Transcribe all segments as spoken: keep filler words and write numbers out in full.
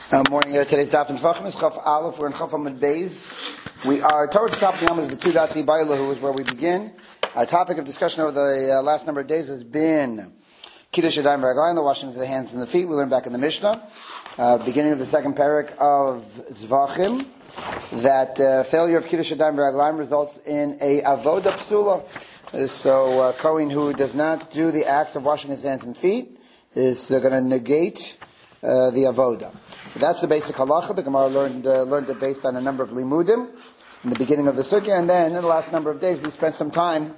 Uh, morning. Uh, today's daf and Tvachim is Chaf Aleph. We're in Chaf Amud Beis. We are towards the top of the Amud, the two dots Ibaylahu is where we begin. Our topic of discussion over the uh, last number of days has been Kiddush Yadayim V'Raglayim, the washing of the hands and the feet. We learned back in the Mishnah, uh, beginning of the second parak of Zvachim, that uh, failure of Kiddush Yadayim V'Raglayim results in a avoda psula. Uh, so uh, Kohen who does not do the acts of washing his hands and feet is uh, going to negate uh, the avoda. So that's the basic halacha. The Gemara learned uh, learned it based on a number of limudim in the beginning of the sugya, and then in the last number of days we spent some time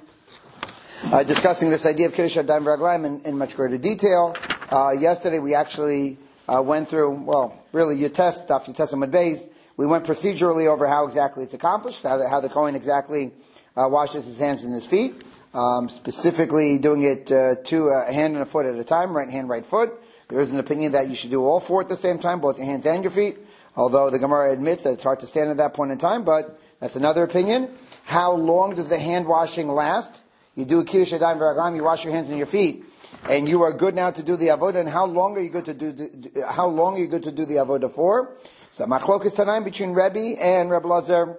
uh, discussing this idea of Kiddush Yadayim V'Raglayim in, in much greater detail. Uh, yesterday we actually uh, went through, well, really you test stuff, you test Amud Beis. We went procedurally over how exactly it's accomplished, how the, how the Kohen exactly uh, washes his hands and his feet, um, specifically doing it uh, to a hand and a foot at a time, right hand, right foot. There is an opinion that you should do all four at the same time, both your hands and your feet, although the Gemara admits that it's hard to stand at that point in time, but that's another opinion. How long does the hand washing last? You do a Kiddush Yadayim V'Raglayim, you wash your hands and your feet, and you are good now to do the avoda, and how long are you good to do the, how long are you good to do the avoda for? So Machlokes Tanaim between Rebbe and Rebbe Lazar,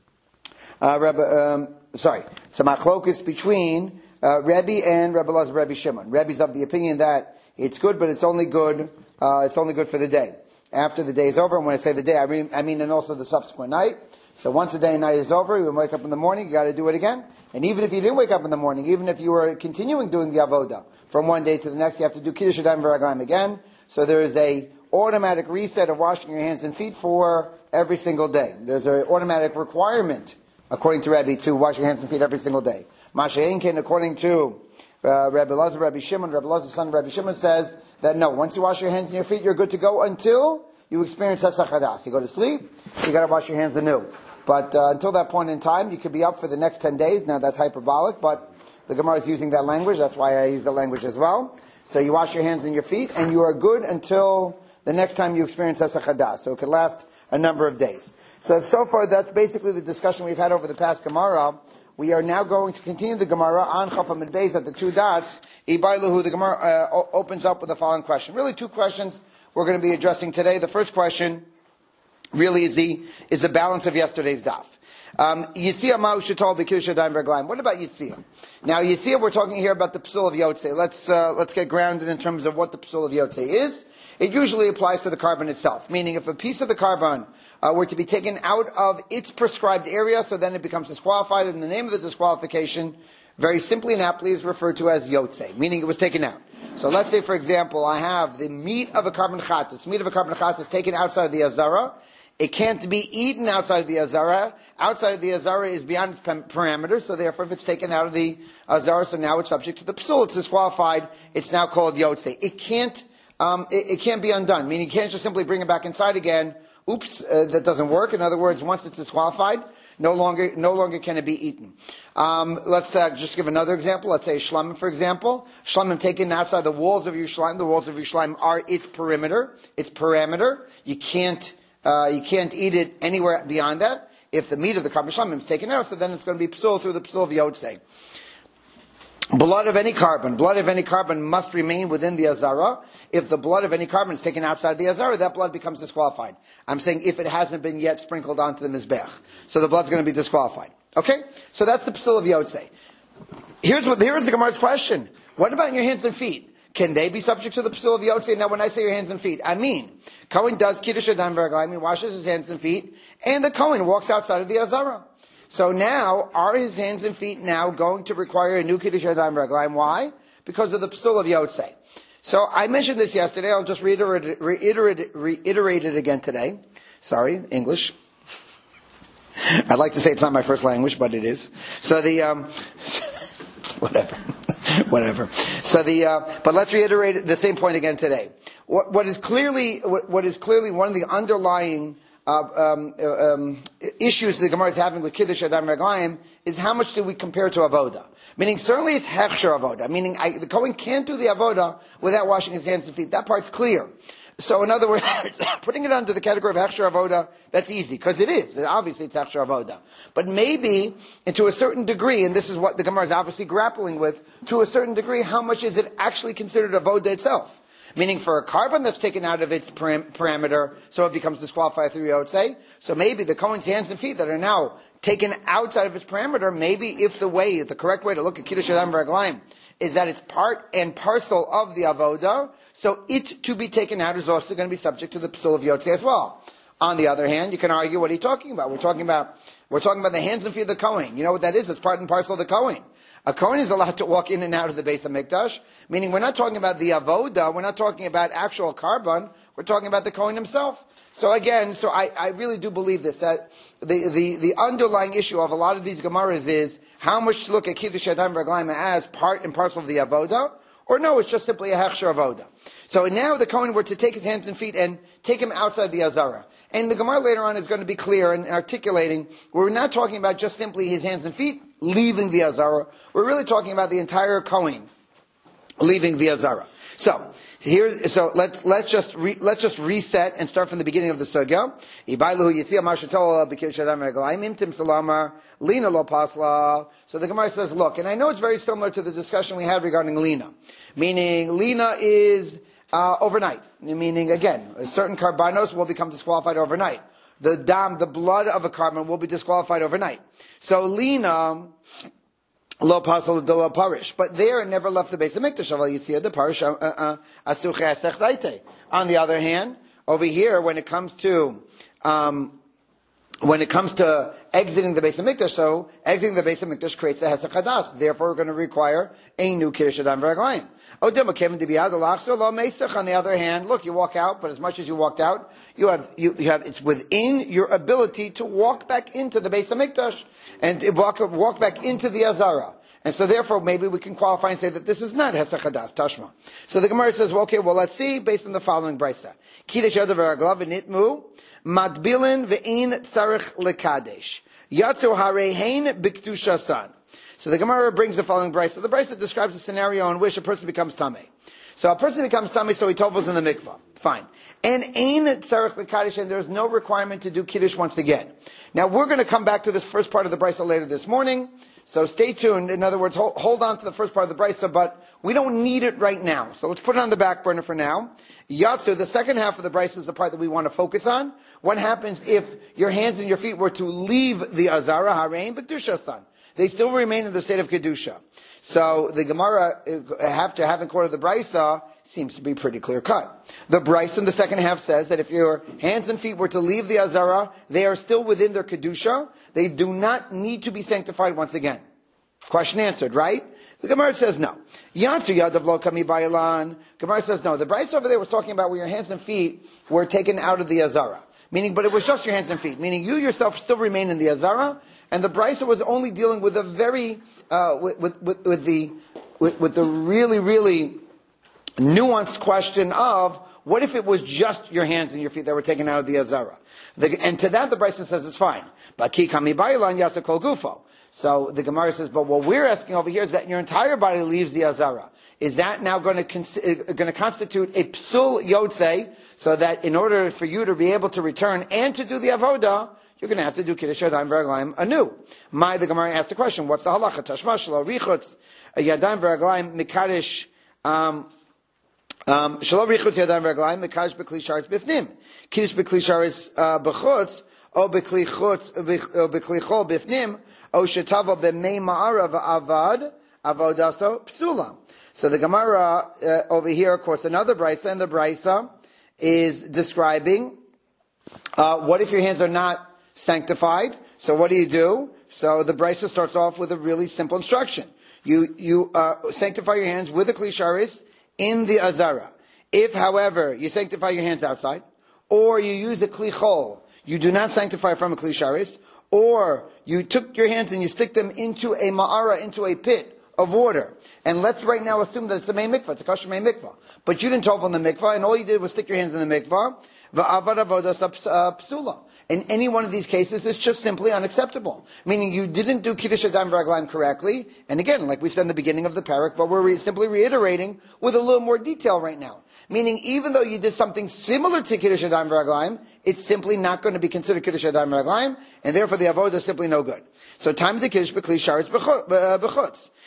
uh, Rebbe, um, sorry, so Machlokes between uh, Rebbe and Rebbe Lazar, Rebbe Shimon. Rebbe's of the opinion that it's good, but it's only good. Uh, it's only good for the day. After the day is over, and when I say the day, I mean, I mean, and also the subsequent night. So once the day and night is over, you wake up in the morning, you got to do it again. And even if you didn't wake up in the morning, even if you were continuing doing the avoda from one day to the next, you have to do Kiddush Yadayim V'Raglayim again. So there is a automatic reset of washing your hands and feet for every single day. There's an automatic requirement, according to Rebbe, to wash your hands and feet every single day. Masha'inkin, according to Uh, Rabbi Lazar, Rabbi Shimon, Rabbi Lazar's son, Rabbi Shimon says that no, once you wash your hands and your feet, you're good to go until you experience Hesach Hadas. You go to sleep, you gotta wash your hands anew. But uh, until that point in time, you could be up for the next ten days. Now that's hyperbolic, but the Gemara is using that language. That's why I use the language as well. So you wash your hands and your feet, and you are good until the next time you experience Hesach Hadas. So it could last a number of days. So, so far, that's basically the discussion we've had over the past Gemara. We are now going to continue the Gemara on Chaf Amud Beis at the two dots. Ibaylahu, the Gemara uh, opens up with the following question. Really, two questions we're going to be addressing today. The first question really is the is the balance of yesterday's daf. Um, Yitzia Ma'u Shetol B'Kiddush Yadayim V'Raglayim. What about Yitzia? Now, Yitzia, we're talking here about the Psul of Yotzei. Let's uh, let's get grounded in terms of what the Psul of Yotzei is. It usually applies to the carbon itself, meaning if a piece of the carbon uh, were to be taken out of its prescribed area, so then it becomes disqualified, and the name of the disqualification, very simply and aptly, is referred to as Yotzei, meaning it was taken out. So let's say, for example, I have the meat of a carbon chatzis. Meat of a carbon chatzis is taken outside of the azara. It can't be eaten outside of the azara. Outside of the azara is beyond its parameters, so therefore if it's taken out of the azara, so now it's subject to the psul, it's disqualified, it's now called Yotzei. It can't Um, it, it can't be undone, meaning you can't just simply bring it back inside again. Oops, uh, that doesn't work. In other words, once it's disqualified, no longer, no longer can it be eaten. Um, let's uh, just give another example. Let's say shlamim, for example. Shlamim taken outside the walls of Yerushalayim. The walls of Yerushalayim are its perimeter, its parameter. You can't, uh, you can't eat it anywhere beyond that. If the meat of the carbon shlamim is taken out, so then it's going to be psul through the psul of Yotzei. Blood of any carbon, blood of any carbon must remain within the azara. If the blood of any carbon is taken outside the azara, that blood becomes disqualified. I'm saying if it hasn't been yet sprinkled onto the mizbech. So the blood's going to be disqualified. Okay? So that's the psul of Yotzei. Here's what, here's the Gemara's question. What about your hands and feet? Can they be subject to the psul of Yotzei? Now when I say your hands and feet, I mean, Kohen does Kiddush Yadayim V'Raglayim, he washes his hands and feet, and the Kohen walks outside of the azara. So now, are his hands and feet now going to require a new Kiddush Yadayim V'Raglayim? Why? Because of the psul of Yotzei. So I mentioned this yesterday. I'll just reiterate it, reiterate it, reiterate it again today. Sorry, English. I'd like to say it's not my first language, but it is. So the um, whatever, whatever. So the uh, but let's reiterate the same point again today. What, what is clearly what, what is clearly one of the underlying Uh, um, uh, um, issues the Gemara is having with Kiddush Yadayim V'Raglayim is how much do we compare to avoda? Meaning, certainly it's hechsher avoda. Meaning, I, the Kohen can't do the avoda without washing his hands and feet. That part's clear. So, in other words, putting it under the category of hechsher avoda, that's easy because it is. Obviously, it's hechsher avoda. But maybe, and to a certain degree, and this is what the Gemara is obviously grappling with, to a certain degree, how much is it actually considered avoda itself? Meaning for a carbon that's taken out of its param- parameter, so it becomes disqualified through Yotzei. So maybe the Kohen's hands and feet that are now taken outside of its parameter, maybe if the way, the correct way to look at Kiddush Yadayim V'Raglayim is that it's part and parcel of the Avoda, so it to be taken out is also going to be subject to the Psul of Yotzei as well. On the other hand, you can argue, what are you talking about? We're talking about, we're talking about the hands and feet of the Kohen. You know what that is? It's part and parcel of the Kohen. A Kohen is allowed to walk in and out of the Beis HaMikdash, meaning we're not talking about the Avoda, we're not talking about actual carbon, we're talking about the Kohen himself. So again, so I, I really do believe this, that the, the, the underlying issue of a lot of these Gemaras is how much to look at Kiddush Yadayim V'Raglayim as part and parcel of the Avoda, or no, it's just simply a Hechsher Avoda. So now the Kohen were to take his hands and feet and take him outside the Azara. And the Gemara later on is going to be clear in articulating, we're not talking about just simply his hands and feet leaving the Azara. We're really talking about the entire Kohen leaving the Azara. So, here, so let's, let's just, re, let's just reset and start from the beginning of the Sugya. Lina lo pasla. So the Gemara says, look, and I know it's very similar to the discussion we had regarding Lina. Meaning, Lina is, uh, overnight. Meaning, again, certain karbanos will become disqualified overnight. The dam, the blood of a carbon will be disqualified overnight. So Lina, lo pasal de lo parish, but there it never left the base of Mikdash. The parish On the other hand, over here, when it comes to um, when it comes to exiting the base of Mikdash, so exiting the base of Mikdash creates a hesek hadas. Therefore, we're going to require a new Kiddush Yadayim V'Raglayim. On the other hand, look, you walk out, but as much as you walked out, you have, you, you have, it's within your ability to walk back into the base of Mikdash and walk, walk back into the Azara. And so therefore, maybe we can qualify and say that this is not Hesach Hadas, Tashma. So the Gemara says, well, okay, well, let's see, based on the following brisa. Kiddush Yadav V'Raglav V'Nitmu, Matbilin V'Ein Tzarech Lekadesh. Yatzu Harehein B'Kedushasan. So the Gemara brings the following brisa. The brisa describes a scenario in which a person becomes tamei. So a person becomes tamei, so he tovels in the mikvah. Fine. And ein tzarech l'kaddish, and there's no requirement to do kiddush once again. Now we're going to come back to this first part of the brisa later this morning. So stay tuned. In other words, hold, hold on to the first part of the brisa, but we don't need it right now. So let's put it on the back burner for now. Yatsu, the second half of the brisa is the part that we want to focus on. What happens if your hands and your feet were to leave the azara harein b'kedushasan? They still remain in the state of kedusha. So the Gemara, after having quoted the brisa, seems to be pretty clear cut. The brisa in the second half says that if your hands and feet were to leave the azara, they are still within their kedusha. They do not need to be sanctified once again. Question answered, right? The Gemara says no. Yansu yadav lo kami ba'ilan. Gemara says no. The brisa over there was talking about where your hands and feet were taken out of the azara. Meaning, but it was just your hands and feet. Meaning you yourself still remain in the azara. And the brisa was only dealing with a very, uh, with, with, with, with the, with, with the really, really nuanced question of, what if it was just your hands and your feet that were taken out of the azara? The, and to that the brisa says it's fine. But ki kami ba'ilan yasa kol gufo. So the Gemara says, but what we're asking over here is that your entire body leaves the azara. Is that now going to, cons- going to constitute a psul yotzei, so that in order for you to be able to return and to do the avoda, you're going to have to do Kiddush Yadayim V'Raglayim anew. My, the Gemara asked the question, what's the halacha? Tashma shelo richutz Yadayim V'Raglayim mikadosh, um, um, shelo richutz Yadayim V'Raglayim mikadosh b'kli sharetz bifnim. Kiddush b'kli sharetz b'chutz, o b'kli chutz, o b'kli chol bifnim, o shetava b'mei ma'ara v'avad, avodaso psula. So the Gemara uh, over here quotes another brisa, and the brisa is describing uh, what if your hands are not sanctified? So what do you do? So the brisa starts off with a really simple instruction. You you uh, sanctify your hands with a kli sharis in the azara. If, however, you sanctify your hands outside, or you use a kli chol, you do not sanctify from a kli sharis, or you took your hands and you stick them into a ma'ara, into a pit of water. And let's right now assume that it's a mei mikvah, it's a kosher mei mikvah. But you didn't tovel in the mikvah, and all you did was stick your hands in the mikvah. Va'avad avodas psula. In any one of these cases, it's just simply unacceptable. Meaning you didn't do Kiddush Yadayim V'Raglayim correctly. And again, like we said in the beginning of the parak, but we're re- simply reiterating with a little more detail right now. Meaning even though you did something similar to Kiddush Yadayim V'Raglayim, it's simply not going to be considered Kiddush Yadayim V'Raglayim, and therefore the avodah is simply no good. So time of the Kiddush B'kli Sharetz B'chutz.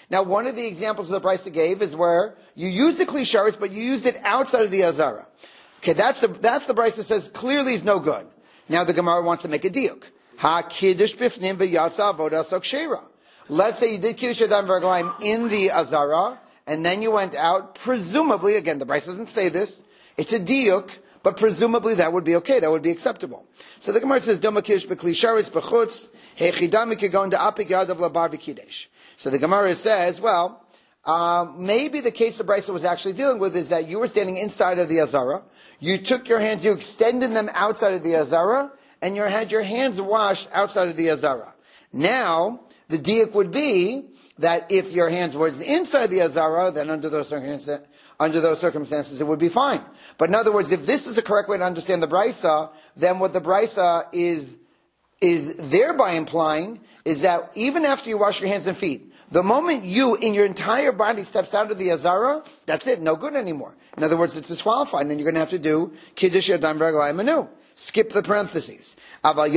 Now, one of the examples of the Brisa gave is where you used the Kli Sharetz, but you used it outside of the Azara. Okay, that's the, that's the Brisa says clearly is no good. Now the Gemara wants to make a diuk. Ha kiddush bifnim v'yatsa avoda sok sheira. Let's say you did kiddush yadayim v'raglayim in the Azara, and then you went out, presumably, again, the Brisa doesn't say this, it's a diuk, but presumably that would be okay, that would be acceptable. So the Gemara says, Doma kiddush b'kli sharetz b'chutz, hechidami kegon da'apik yadav labar v'kiddush. So the Gemara says, well, um, maybe the case the Brisa was actually dealing with is that you were standing inside of the Azara, you took your hands, you extended them outside of the Azara, and you had your hands washed outside of the Azara. Now, the diuk would be that if your hands were inside the Azara, then under those circumstances, under those circumstances, it would be fine. But in other words, if this is the correct way to understand the Brisa, then what the Brisa is, is thereby implying is that even after you wash your hands and feet, the moment you, in your entire body, steps out of the Azara, that's it, no good anymore. In other words, it's disqualified, and then you're going to have to do Kiddush Yadayim V'Raglayim Anu. Skip the parentheses. But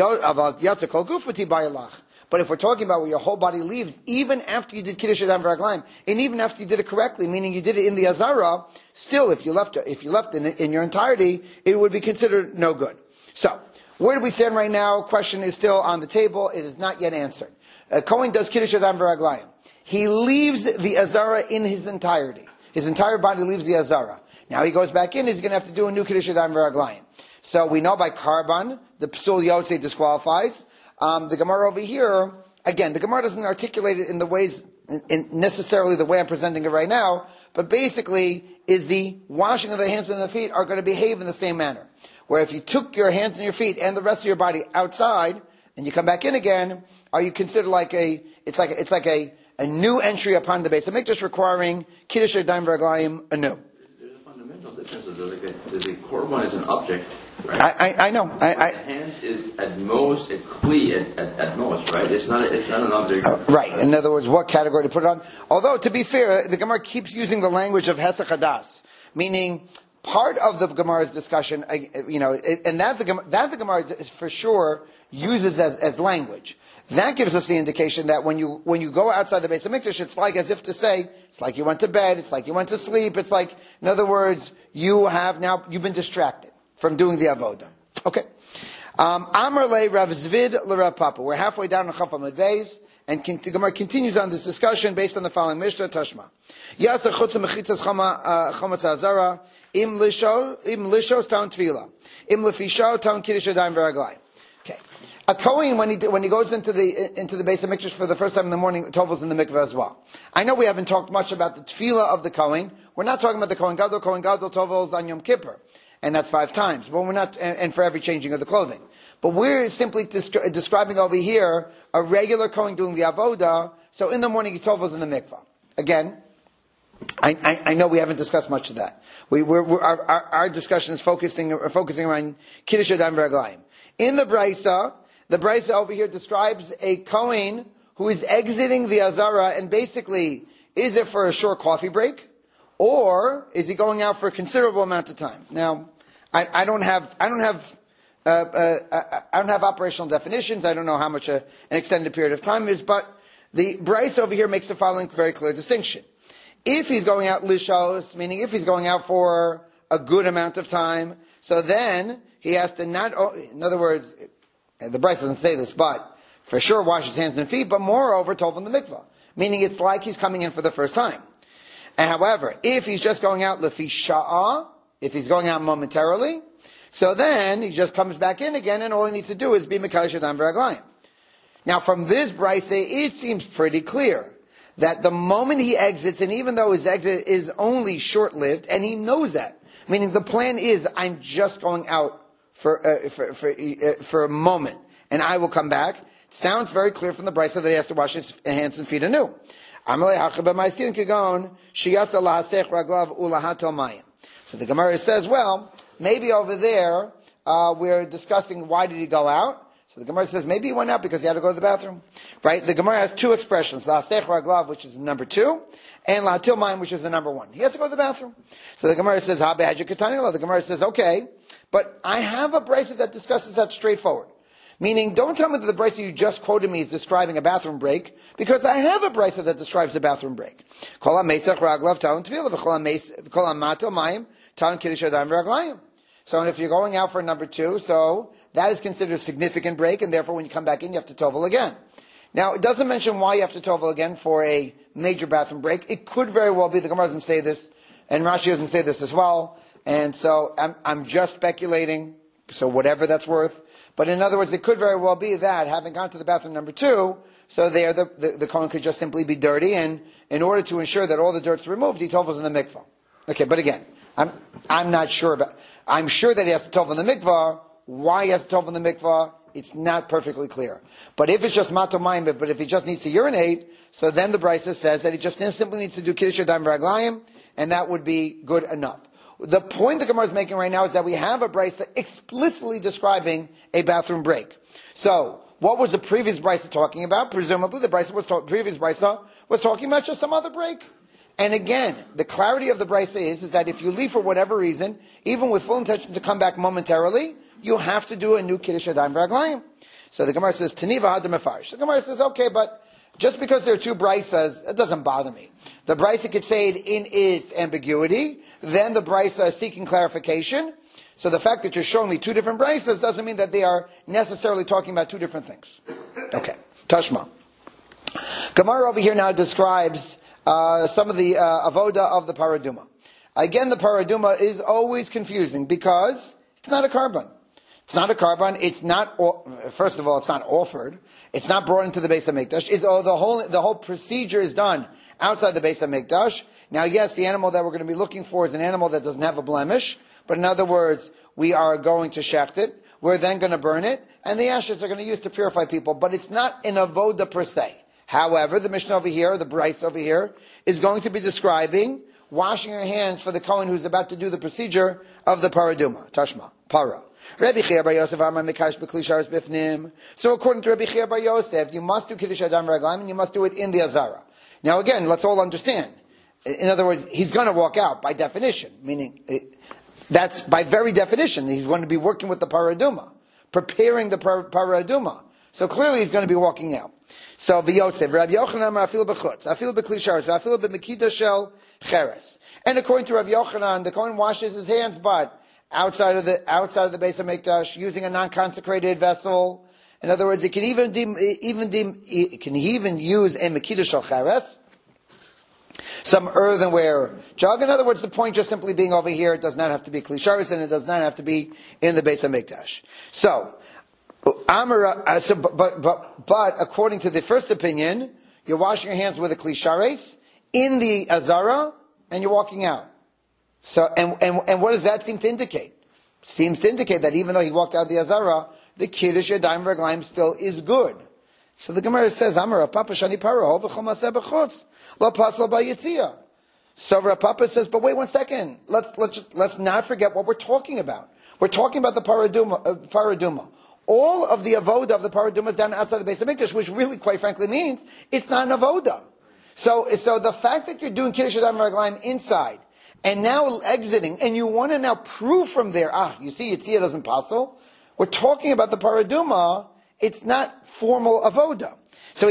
if we're talking about where your whole body leaves, even after you did Kiddush Yadayim V'Raglayim, and even after you did it correctly, meaning you did it in the Azara, still, if you left, if you left in, in your entirety, it would be considered no good. So, where do we stand right now? Question is still on the table. It is not yet answered. A Kohen does Kiddush Yadayim V'Raglayim. He leaves the Azara in his entirety. His entire body leaves the Azara. Now he goes back in, he's going to have to do a new Kiddush Yadayim V'Raglayim. So we know by Karban, the Psul Yotze disqualifies. Um, the Gemara over here, again, the Gemara doesn't articulate it in the ways, in, in necessarily the way I'm presenting it right now, but basically is the washing of the hands and the feet are going to behave in the same manner. Where if you took your hands and your feet and the rest of your body outside, and you come back in again, are you considered like a, it's like, it's like a, a new entry upon the base. The mikdash requiring Kiddush Yadayim V'Raglayim anew. There's a fundamental difference. There's a korban is an object, right? I, I, I know. I, I, the hand is at most a kli at, at, at most, right? It's not. A, it's not an object. Uh, right. In other words, what category to put it on? Although, to be fair, the Gemara keeps using the language of Hesach Hadas, meaning part of the Gemara's discussion, you know, and that the that the Gemara for sure uses as, as language. That gives us the indication that when you when you go outside the Beis HaMikdash, it's like as if to say, it's like you went to bed, it's like you went to sleep, it's like, in other words, you have now, you've been distracted from doing the Avodah. Okay. Um, Amar le Rav Zvid le Rav Papa. We're halfway down on Chaf Amud Beis, and the Gemara continues on this discussion based on the following Mishnah, Tashma. Yasa chutz mechitzas chametz azara, im lisho, im lisho town tvila, im lefisho town kiddush yadayim v'raglayim. Okay. A Kohen, when he when he goes into the into the Beis HaMikdash for the first time in the morning, Tovel's in the mikveh as well. I know we haven't talked much about the tefillah of the Kohen. We're not talking about the Kohen Gadol. Kohen Gadol Tovel's on Yom Kippur, and that's five times. But we're not, and, and for every changing of the clothing. But we're simply descri- describing over here a regular Kohen doing the avodah. So in the morning, he Tovel's in the mikveh. Again, I, I, I know we haven't discussed much of that. We we're, we're, our, our our discussion is focusing focusing around Kiddush Yadayim V'Raglayim. In the Brisa. The Brisa over here describes a Kohen who is exiting the Azara, and basically, is it for a short coffee break, or is he going out for a considerable amount of time? Now, I, I don't have, I don't have, uh, uh, I don't have operational definitions. I don't know how much a, an extended period of time is, but the Brisa over here makes the following very clear distinction. If he's going out lishos, meaning if he's going out for a good amount of time, so then he has to not, in other words, the Brisa doesn't say this, but for sure wash his hands and feet, but moreover, tov in the mikvah. Meaning it's like he's coming in for the first time. And however, if he's just going out lefi sha'ah, if he's going out momentarily, so then he just comes back in again, and all he needs to do is be mekadosh yadayim v'raglayim. Now from this Brisa, it seems pretty clear that the moment he exits, and even though his exit is only short-lived, and he knows that, meaning the plan is, I'm just going out For, uh, for for uh, for a moment, and I will come back. It sounds very clear from the Brisa that he has to wash his hands and feet anew. So the Gemara says, well, maybe over there uh, we're discussing why did he go out. So the Gemara says maybe he went out because he had to go to the bathroom. Right? The Gemara has two expressions: la'asech raglav, which is number two, and la'atil mayim, which is the number one. He has to go to the bathroom. So the Gemara says, The Gemara says, okay. But I have a Brisa that discusses that straightforward. Meaning, don't tell me that the brisa you just quoted me is describing a bathroom break, because I have a brisa that describes a bathroom break. Kol ha-mesach raglav ta'un tefillah, v'kol ha-mato mayim ta'un kiddush yadayim v'raglayim. So if you're going out for number two, so that is considered a significant break, and therefore when you come back in, you have to tovel again. Now, it doesn't mention why you have to tovel again for a major bathroom break. It could very well be, the Gemara doesn't say this, and Rashi doesn't say this as well, and so I'm, I'm just speculating, so whatever that's worth. But in other words, it could very well be that, having gone to the bathroom number two, so there the, the, the Kohen could just simply be dirty, and in order to ensure that all the dirt's removed, he tovels in the mikvah. Okay, but again, I'm, I'm not sure about, I'm sure that he has to tovel in the mikvah. Why he has to tovel in the mikvah, it's not perfectly clear. But if it's just mato mayim, but if he just needs to urinate, so then the brisa says that he just simply needs to do kiddush yadayim v'raglayim, and that would be good enough. The point the Gemara is making right now is that we have a brisa explicitly describing a bathroom break. So, what was the previous brisa talking about? Presumably, the brisa was ta- previous brisa was talking about just some other break. And again, the clarity of the brisa is, is that if you leave for whatever reason, even with full intention to come back momentarily, you have to do a new kiddush yadayim v'raglayim. So the Gemara says, Taniva hadar mefarish. The Gemara says, okay, but just because there are two brisas, it doesn't bother me. The brisa could say it in its ambiguity, then the brisa is seeking clarification. So the fact that you're showing me two different brisas doesn't mean that they are necessarily talking about two different things. Okay, Tashma. Gemara over here now describes uh, some of the uh, avoda of the paraduma. Again, the paraduma is always confusing because it's not a carbon. It's not a carbon. It's not. First of all, it's not offered. It's not brought into the Beis HaMikdash. It's oh, the whole the whole procedure is done outside the Beis HaMikdash. Now, yes, the animal that we're going to be looking for is an animal that doesn't have a blemish. But in other words, we are going to shecht it. We're then going to burn it, and the ashes are going to use to purify people. But it's not an avoda per se. However, the Mishnah over here, the Bryce over here, is going to be describing washing your hands for the Kohen who's about to do the procedure of the paraduma, tashma, para. Rabbi Chia bar Yosef Amar Mekash b'Kli Sharos b'Fnim. So according to Rabbi Chia bar Yosef, you must do Kiddush Yadayim v'Raglayim, and you must do it in the Azara. Now again, let's all understand. In other words, he's going to walk out by definition, meaning it, that's by very definition. He's going to be working with the paraduma, preparing the par- paraduma. So clearly he's going to be walking out. So v'Yosef, Rabbi Yochanan Amar Afilu b'Chutz, Afilu b'Kli Sharos, Afilu b'Mekida Shel Cheres. And according to Rabbi Yochanan, the Kohen washes his hands, but outside of the outside of the Beis HaMikdash, using a non-consecrated vessel. In other words, it can even deem, even deem, it can even use a Mekida Shel Cheres, some earthenware jug. In other words, the point just simply being over here, it does not have to be Kli Sharos, and it does not have to be in the Beis HaMikdash. So, Amara, uh, so but, but but according to the first opinion, you're washing your hands with a Kli Sharos in the Azara, and you're walking out. So, and, and, and what does that seem to indicate? Seems to indicate that even though he walked out the Azara, the Kiddush Yadayim v'Raglayim still is good. So the Gemara says, Amar Papa Shani Paro v'chol maseh b'chutz lo pasal b'yitzia. So Rav Papa says, but wait one second. Let's let's let's not forget what we're talking about. We're talking about the paraduma. Uh, paraduma. All of the avoda of the paraduma is down outside the Beis HaMikdash, which really, quite frankly, means it's not an avoda. So, so the fact that you're doing Kiddush Yadayim v'Raglayim inside, and now exiting, and you want to now prove from there, ah, you see, Yitzhak doesn't passel. We're talking about the paraduma, it's not formal avoda. So,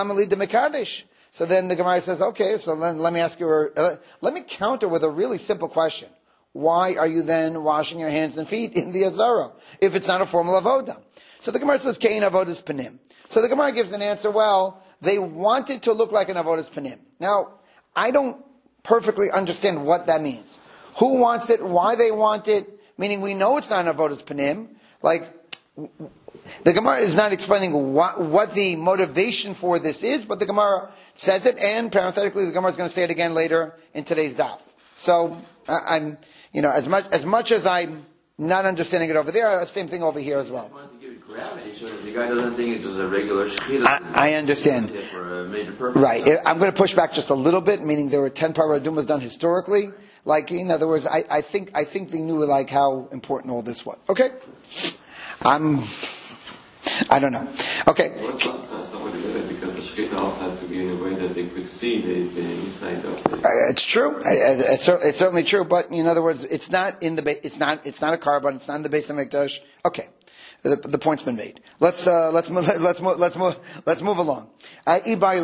so then the Gemara says, okay, so then let me ask you, uh, let me counter with a really simple question. Why are you then washing your hands and feet in the Azara, if it's not a formal avoda? So the Gemara says, Kein avodas panim. So the Gemara gives an answer, well, they want it to look like an avodas panim. Now, I don't perfectly understand what that means. Who wants it? Why they want it? Meaning we know it's not an avodas panim. Like, the Gemara is not explaining what, what the motivation for this is, but the Gemara says it, and parenthetically the Gemara is going to say it again later in today's daf. So, I'm, you know, as much, as much as I'm not understanding it over there, same thing over here as well. Gravity, so that the guy doesn't think it was a regular shechita. I, I understand. For a major purpose. Right. I'm going to push back just a little bit, meaning there were ten paradumas done historically. Like, in other words, I, I think I think they knew like how important all this was. Okay. I'm. I don't know. Okay. Well, some, some, somebody did it because the shechita also had to be in a way that they could see the, the inside of the. Uh, it's true. It's, it's certainly true. But in other words, it's not in the. Ba- it's not. It's not a carbon. It's not in the base of Mikdash. Okay. The, the point's been made. Let's uh, let's move, let's move, let's move let's move along. Uh,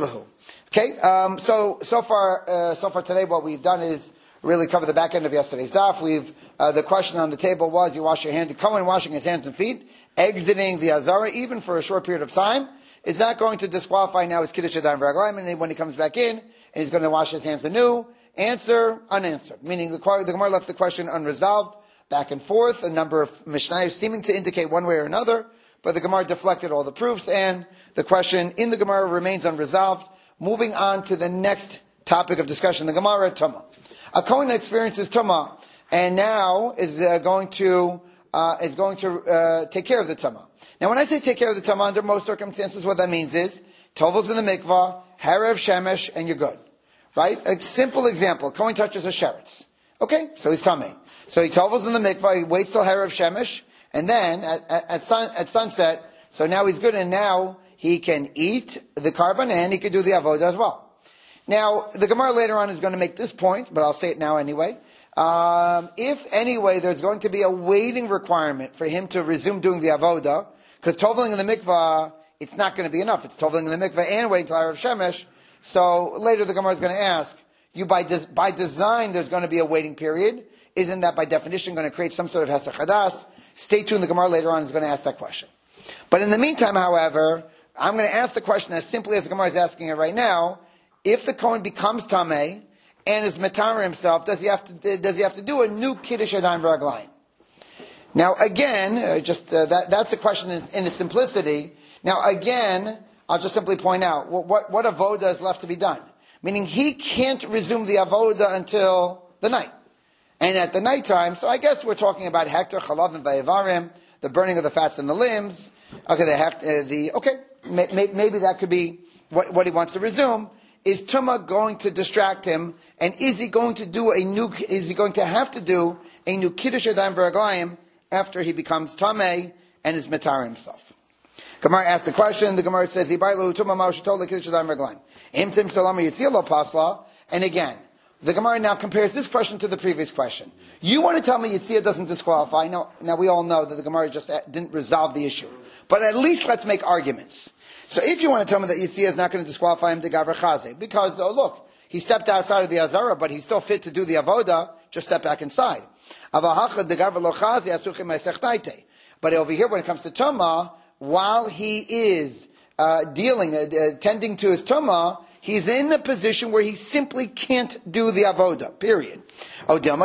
okay. Um, so so far uh, so far today, what we've done is really cover the back end of yesterday's daf. We've uh, the question on the table was: you wash your hands. Kohen washing his hands and feet, exiting the azara, even for a short period of time, is not going to disqualify now his kiddush adayim v'raglayim. And when he comes back in, and he's going to wash his hands anew. Answer unanswered, meaning the, the Gemara left the question unresolved. Back and forth, a number of Mishnayos seeming to indicate one way or another, but the Gemara deflected all the proofs, and the question in the Gemara remains unresolved. Moving on to the next topic of discussion, the Gemara Tumah. A Kohen experiences Tumah, and now is uh, going to uh, is going to uh, take care of the Tumah. Now, when I say take care of the Tumah, under most circumstances, what that means is Tovels in the mikvah, Harev Shemesh, and you're good, right? A simple example: Kohen touches a sheretz. Okay, so he's tummy. So he tovels in the mikvah, he waits till Harev Shemesh, and then at, at, at, sun, at sunset, so now he's good, and now he can eat the carbon and he can do the avodah as well. Now, the Gemara later on is going to make this point, but I'll say it now anyway. Um, if anyway there's going to be a waiting requirement for him to resume doing the avodah, because toveling in the mikvah, it's not going to be enough. It's toveling in the mikvah and waiting till Harev Shemesh. So later the Gemara is going to ask, you by, des- by design there's going to be a waiting period. Isn't that by definition going to create some sort of hesed chadas? Stay tuned, the Gemara later on is going to ask that question. But in the meantime, however, I'm going to ask the question as simply as the Gemara is asking it right now. If the Kohen becomes Tameh and is Matar himself, does he have to, does he have to do a new Kiddush Adayim v'Raglayim? Now again, uh, just, uh, that, that's the question in, in its simplicity. Now again, I'll just simply point out, what, what, what avodah is left to be done? Meaning he can't resume the avodah until the night. And at the nighttime, so I guess we're talking about hektar, chalav, and vayevarim, the burning of the fats in the limbs. Okay, the hekt, uh, the okay, may, may, maybe that could be what, what he wants to resume. Is Tumah going to distract him? And is he going to do a new? Is he going to have to do a new kiddush adayim v'raglayim after he becomes tamei and is matar himself? Gemara asks the question. The Gemara says, "Ibailu Tumah ma'ushatol kiddush adayim v'raglayim." Imtim salama yitzil lo pasla. And again, the Gemara now compares this question to the previous question. You want to tell me Yitzhak doesn't disqualify? Now, now we all know that the Gemara just didn't resolve the issue. But at least let's make arguments. So if you want to tell me that Yitzhak is not going to disqualify him to Gavra Chazeh, because, oh look, he stepped outside of the Azara, but he's still fit to do the Avodah, just step back inside. But over here, when it comes to Tumah, while he is uh, dealing, uh, tending to his Tumah, he's in a position where he simply can't do the avodah, period. On the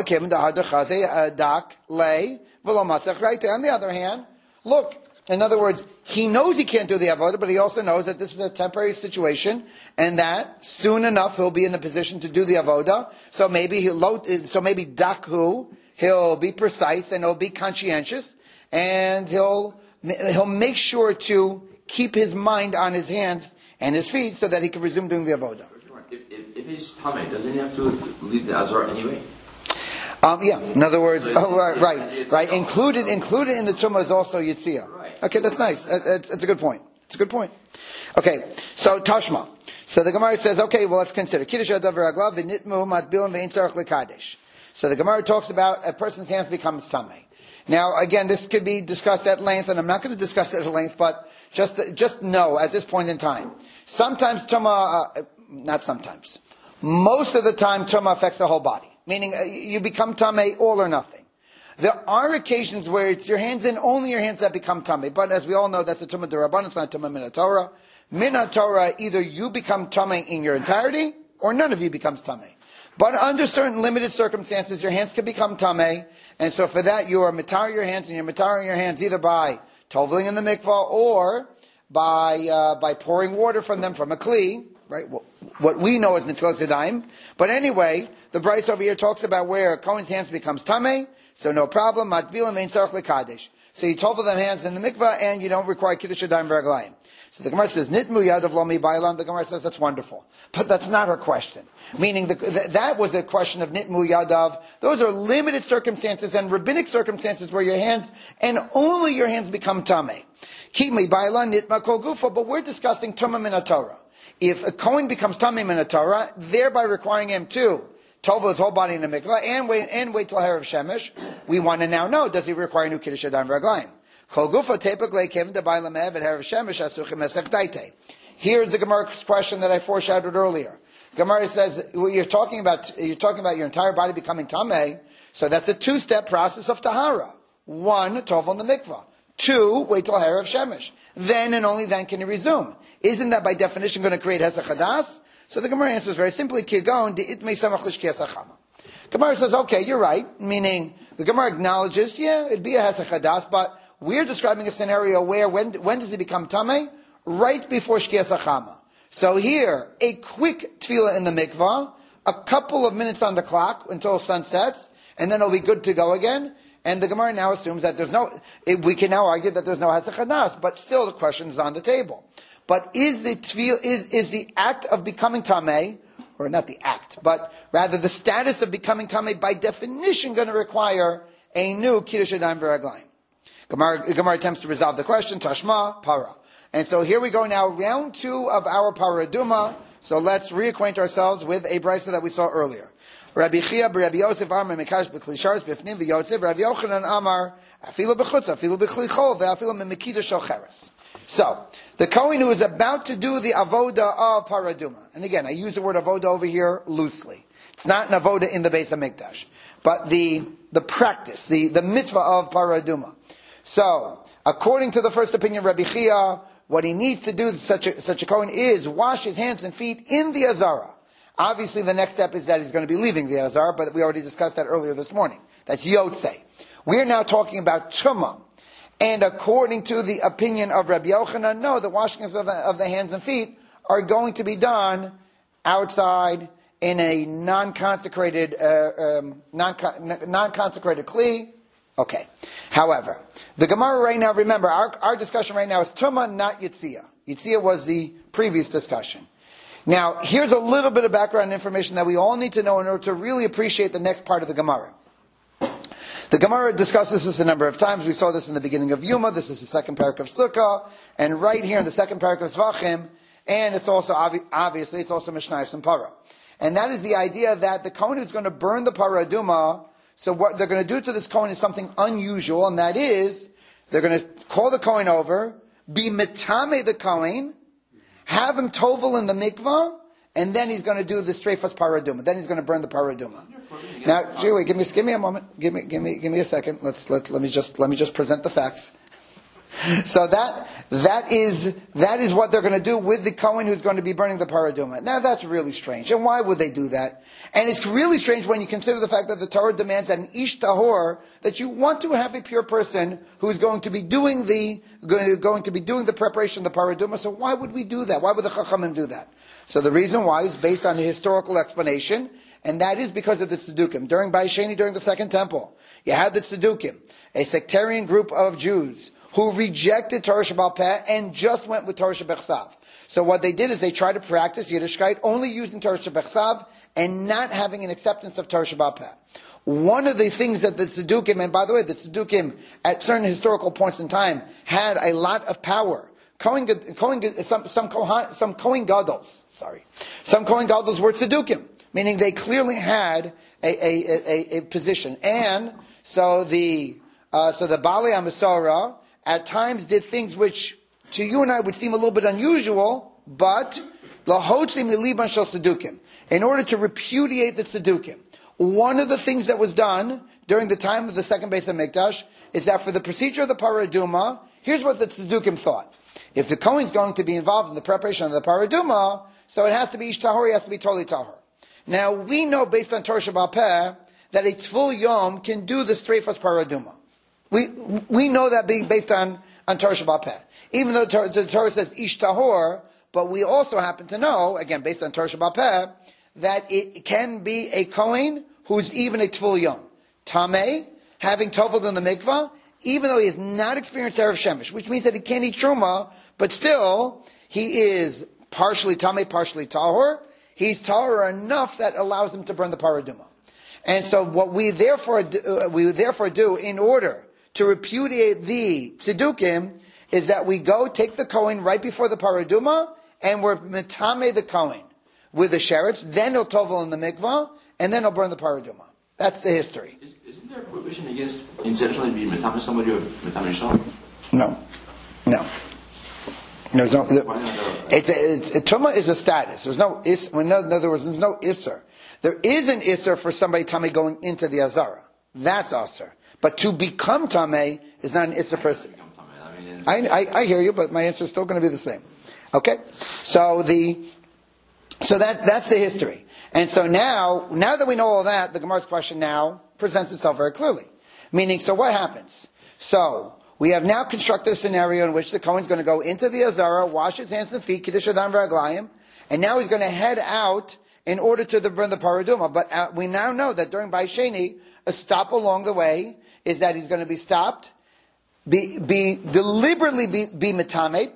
other hand, look, in other words, he knows he can't do the avodah, but he also knows that this is a temporary situation, and that soon enough he'll be in a position to do the avodah. So maybe he'll, so maybe dakhu, he'll be precise and he'll be conscientious, and he'll he'll make sure to keep his mind on his hands and his feet so that he can resume doing the avodah. If, if, if he's tamei, doesn't he have to leave the azar anyway? Um, yeah. In other words, so oh, right, right, right. Included, included in the tumah is also yitzia. Right. Okay, that's nice. It's, it's a good point. It's a good point. Okay, so Tashma. So the Gemara says, okay, well, let's consider kiddush adav v'raglav v'nitmu matbilim v'ein tzarich lekadesh. So the Gemara talks about a person's hands becomes tamei. Now, again, this could be discussed at length, and I'm not going to discuss it at length, but just just know at this point in time. Sometimes tumah, uh, not sometimes, most of the time tumah affects the whole body, meaning uh, you become tamei all or nothing. There are occasions where it's your hands and only your hands that become tamei, but as we all know, that's a tumah d'Rabbanan, it's not tumah min Torah. Min Torah, either you become tamei in your entirety, or none of you becomes tamei. But under certain limited circumstances, your hands can become tamei, and so for that you are matar your hands, and you're matar your hands either by toveling in the mikvah or by uh, by pouring water from them from a kli, right? What we know as netilas yadayim. But anyway, the Bryce over here talks about where a Kohen's hands becomes tamei, so no problem. Matbilim ein tzarich lekadesh. So you tovel them hands in the mikvah, and you don't require kiddush yadayim v'raglayim. So the Gemara says, Nitmu yadav lo mi bailan. The Gemara says, that's wonderful. But that's not her question. Meaning, the, th- that was a question of Nitmu yadav. Those are limited circumstances and rabbinic circumstances where your hands, and only your hands become tamei. Kimi ba'ila nitma kol gufa, but we're discussing tumah min Torah. If a Kohen becomes tamim min Torah, thereby requiring him to tovel his whole body in the mikvah and wait and wait till Herav Shemesh, we want to now know, does he require new kiddush yadayim v'raglayim? Kol gufa tepek kevin debayla me'ev et Herav Shemesh asuchim esek daite. Here's the Gemara's question that I foreshadowed earlier. Gemara says, well, you're talking about you're talking about your entire body becoming tameh, so that's a two-step process of tahara. One, tovel in the mikvah. Two, wait till Herav Shemesh. Then and only then can you resume. Isn't that by definition going to create Hesach Hadas? So the Gemara answers very simply, Kigon de itmei samach l'shkias hachama. Gemara says, okay, you're right, meaning the Gemara acknowledges, yeah, it'd be a Hesach Hadas, but we're describing a scenario where, when, when does he become Tameh? Right before Shkias Hachama. So here, a quick tefillah in the mikvah, a couple of minutes on the clock until sun sets, and then it'll be good to go again. And the Gemara now assumes that there's no, it, we can now argue that there's no Hesach Hadas, but still the question is on the table. But is the tefillah, is, is the act of becoming Tameh, or not the act, but rather the status of becoming Tameh by definition going to require a new Kiddush Yadayim v'Raglayim? Gemara, Gemara attempts to resolve the question, Tashma, Para. And so here we go now, round two of our Paraduma. So let's reacquaint ourselves with a brisa that we saw earlier. Rabbi Chia, Rabbi Yosef, Amar, Mekash, B'Klishars, B'Fnim, V'Yotzev, Rabbi Yochanan, Amar, Afilu B'Chutz, Afilu B'Chlichol, V'Afilu Memekida Shalcheres. So, the Kohen who is about to do the avoda of Paraduma, and again, I use the word avoda over here loosely. It's not an avoda in the Beis HaMikdash, but the, the practice, the, the mitzvah of Paraduma. So, according to the first opinion of Rabbi Chia, what he needs to do, such a, such a Kohen, is wash his hands and feet in the Azara. Obviously, the next step is that he's going to be leaving the Azara, but we already discussed that earlier this morning. That's Yotzei. We're now talking about Tumah. And according to the opinion of Rabbi Yochanan, no, the washing of the, of the hands and feet are going to be done outside in a non-consecrated, uh, um, non non-consecrated kli. Okay. However, the Gemara right now, remember, our, our discussion right now is Tumah, not Yitzia. Yitzia was the previous discussion. Now, here's a little bit of background information that we all need to know in order to really appreciate the next part of the Gemara. The Gemara discusses this a number of times. We saw this in the beginning of Yuma. This is the second parak of Sukkah. And right here in the second parak of Zvachim. And it's also, obvi- obviously, it's also Mishnayos and Para. And that is the idea that the Kohen is going to burn the Paraduma. So what they're going to do to this Kohen is something unusual. And that is, they're going to call the Kohen over, be Metame the Kohen, have him tovel in the mikvah, and then he's going to do the streifas paraduma. Then he's going to burn the paraduma. Now, gee, wait, give me, give me a moment. Give me, give me, give me a second. Let's let let me just let me just present the facts. So that that is that is what they're going to do with the Kohen who's going to be burning the paraduma. Now that's really strange. And why would they do that? And it's really strange when you consider the fact that the Torah demands that an ish tahor, that you want to have a pure person who's going to be doing the going to be doing the preparation of the paraduma. So why would we do that? Why would the Chachamim do that? So the reason why is based on a historical explanation, and that is because of the Tzedukim. During Bayis Sheni, during the Second Temple, you had the Tzedukim, a sectarian group of Jews who rejected Torah Sheba'al Peh and just went with Torah Shebechsav. So what they did is they tried to practice Yiddishkeit only using Torah Shebechsav and not having an acceptance of Torah Sheba'al Peh. One of the things that the Tzedukim, and by the way, the Tzedukim at certain historical points in time had a lot of power. Kohen, Kohen, some, some, Kohen, some Kohen Gadol, sorry. Some Kohen Gadol were Tzedukim, meaning they clearly had a, a, a, a position. And so the, uh, so the Baalei HaMasorah at times did things which to you and I would seem a little bit unusual, but lahotzi miliban shel Tzedukim, in order to repudiate the Tzedukim. One of the things that was done during the time of the second Beis HaMikdash is that for the procedure of the Paraduma, here's what the Tzedukim thought. If the Kohen is going to be involved in the preparation of the Paraduma, so it has to be Ish Tahor, it has to be Toli Tahor. Now, we know based on Torah Sheba'al Peh that a Tvul Yom can do the Streifas Paraduma. We we know that being based on, on Torah Sheba'al Peh. Even though the, the Torah says Ish Tahor, but we also happen to know, again, based on Torah Sheba'al Peh, that it can be a Kohen who's even a Tvul Yom. Tameh, having toveled in the mikvah, even though he has not experienced Erev Shemesh, which means that he can't eat Truma, but still, he is partially Tameh, partially Tahor. He's Tahor enough that allows him to burn the Paraduma. And so what we therefore do, uh, we therefore do in order to repudiate the Tzedukim is that we go take the Kohen right before the paraduma, and we're metame the Kohen with the sheretz, then he'll tovel in the mikvah, and then he'll burn the paraduma. That's the history. Is, isn't there a prohibition against intentionally being metame somebody or metame yourself? No. No. There's no, it's a, it's, a, Tumah is a status. There's no is. In other words, there's no isser. There is an isser for somebody tamei going into the azara. That's asser. But to become tamei is not an isser person. I, I, I hear you, but my answer is still going to be the same. Okay, so the so that that's the history. And so now, now that we know all that, the Gemara's question now presents itself very clearly. Meaning, so what happens? So we have now constructed a scenario in which the Kohen's going to go into the Azara, wash his hands and feet, Kiddush Adam V'Raglayim, and now he's going to head out in order to the, burn the Paraduma. But uh, we now know that during Bai Sheni, a stop along the way is that he's going to be stopped, be, be deliberately be, be Metame,